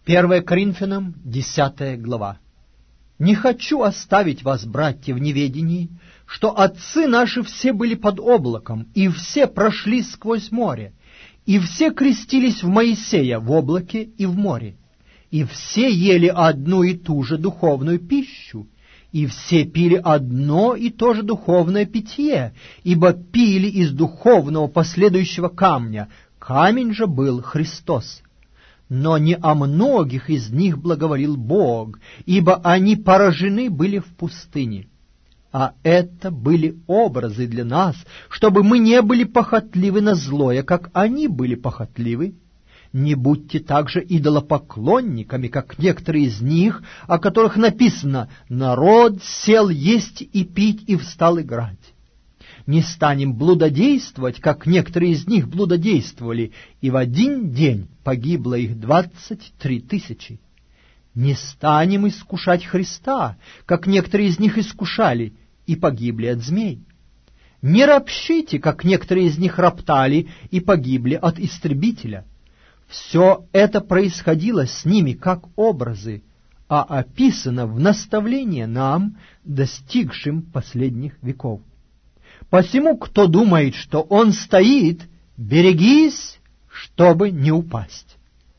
1 Коринфянам, 10 глава. «Не хочу оставить вас, братья, в неведении, что отцы наши все были под облаком, и все прошли сквозь море, и все крестились в Моисея в облаке и в море, и все ели одну и ту же духовную пищу, и все пили одно и то же духовное питье, ибо пили из духовного последующего камня, камень же был Христос. Но не о многих из них благоволил Бог, ибо они поражены были в пустыне. А это были образы для нас, чтобы мы не были похотливы на злое, как они были похотливы. Не будьте также идолопоклонниками, как некоторые из них, о которых написано: «Народ сел есть и пить, и встал играть». Не станем блудодействовать, как некоторые из них блудодействовали, и в один день погибло их 23 тысячи. Не станем искушать Христа, как некоторые из них искушали, и погибли от змей. Не ропщите, как некоторые из них роптали, и погибли от истребителя. Все это происходило с ними как образы, а описано в наставление нам, достигшим последних веков. Посему, кто думает, что он стоит, берегись, чтобы не упасть.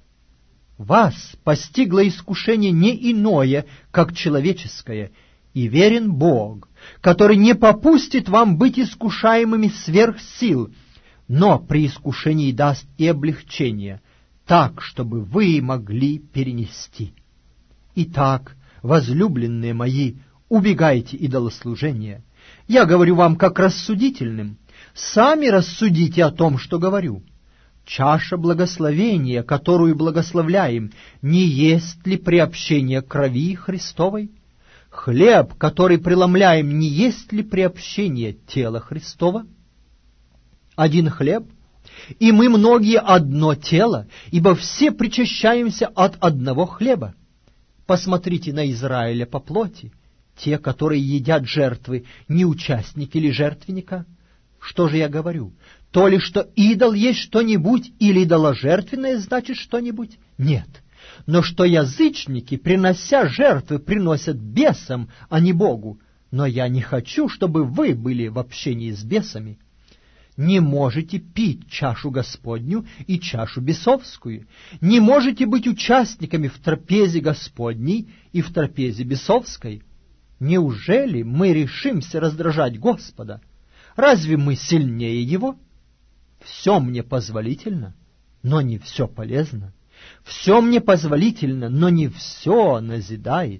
Вас постигло искушение не иное, как человеческое, и верен Бог, который не попустит вам быть искушаемыми сверх сил, но при искушении даст и облегчение, так, чтобы вы могли перенести. Итак, возлюбленные мои, убегайте идолослужения. Я говорю вам как рассудительным. Сами рассудите о том, что говорю. Чаша благословения, которую благословляем, не есть ли приобщение крови Христовой? Хлеб, который преломляем, не есть ли приобщение тела Христова? Один хлеб, и мы многие одно тело, ибо все причащаемся от одного хлеба. Посмотрите на Израиля по плоти. Те, которые едят жертвы, не участники ли жертвенника? Что же я говорю? То ли, что идол есть что-нибудь, или идоложертвенное значит что-нибудь? Нет. Но что язычники, принося жертвы, приносят бесам, а не Богу. Но я не хочу, чтобы вы были в общении с бесами. Не можете пить чашу Господню и чашу бесовскую. Не можете быть участниками в трапезе Господней и в трапезе бесовской. Неужели мы решимся раздражать Господа? Разве мы сильнее Его? Все мне позволительно, но не все полезно. Все мне позволительно, но не все назидает.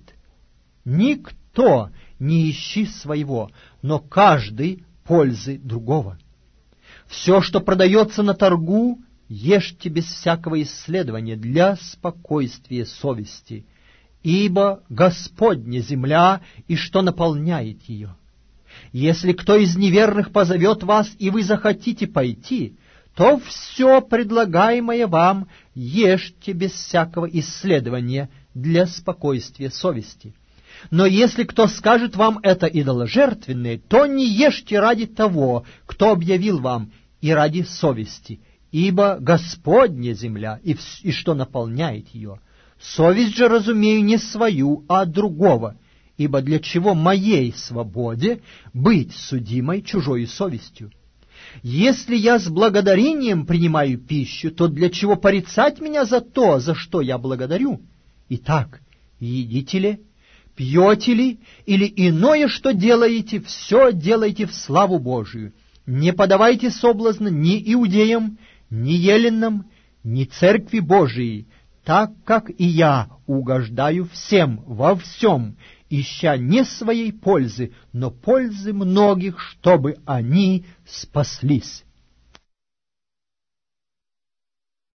Никто не ищи своего, но каждый пользы другого. Все, что продается на торгу, ешьте без всякого исследования для спокойствия совести, ибо Господня земля, и что наполняет ее. Если кто из неверных позовет вас, и вы захотите пойти, то все предлагаемое вам ешьте без всякого исследования для спокойствия совести. Но если кто скажет вам это идоложертвенное, то не ешьте ради того, кто объявил вам, и ради совести, ибо Господня земля, и что наполняет ее. Совесть же, разумею, не свою, а другого, ибо для чего моей свободе быть судимой чужой совестью? Если я с благодарением принимаю пищу, то для чего порицать меня за то, за что я благодарю? Итак, едите ли, пьете ли, или иное, что делаете, все делайте в славу Божию. Не подавайте соблазна ни иудеям, ни еленам, ни церкви Божией, так как и я угождаю всем во всем, ища не своей пользы, но пользы многих, чтобы они спаслись.